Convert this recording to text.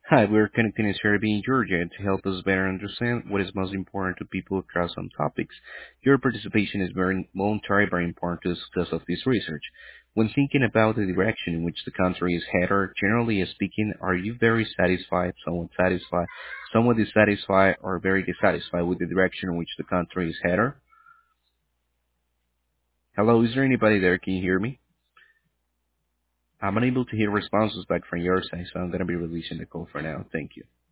Hi, we're connecting in Serbia and Georgia to help us better understand what is most important to people across some topics. Your participation is very voluntary, very important to the success of this research. When thinking about the direction in which the country is headed, generally speaking, are you very satisfied, somewhat dissatisfied, or very dissatisfied with the direction in which the country is headed? Hello, is there anybody there? Can you hear me? I'm unable to hear responses back from your side, so I'm going to be releasing the call for now. Thank you.